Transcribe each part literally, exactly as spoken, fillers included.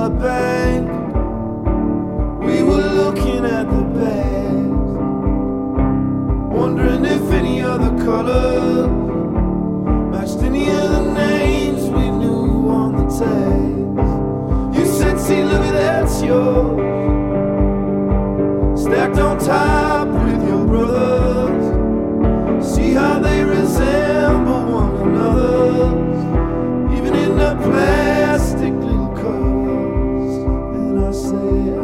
dollar bank. We were looking at the bags, wondering if any other color matched any of the names we knew on the tags. You said, see, look, that's yours, stacked on top with your brothers. See how they resemble one another, even in the plastic little covers. And I say, I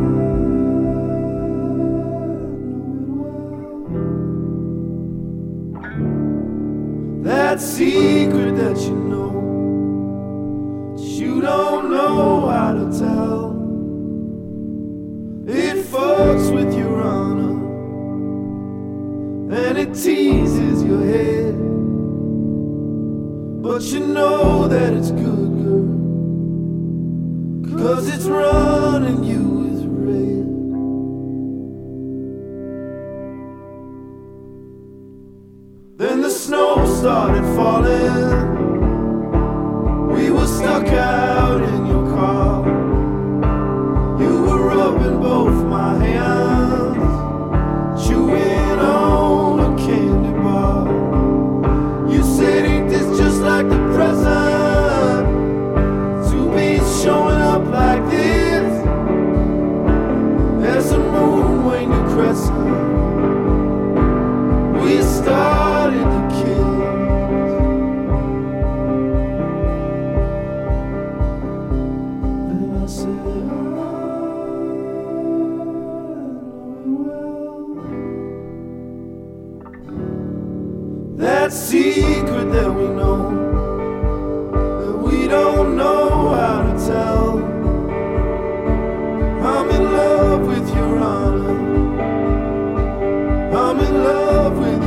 know it well. That secret that you know, that you don't know how to tell, it fucks with your honor and it teases your head, but you know that it's good, girl, 'cause it's running you with red. Then the snow started falling, we were stuck out in your car. You were rubbing both my hands, chewing on a candy bar. You said, ain't this just like the present, to be showing up like this? There's a moon when you crescent, we started to kiss. And I said, that secret that we know, that we don't know how to tell. I'm in love with your honor, I'm in love with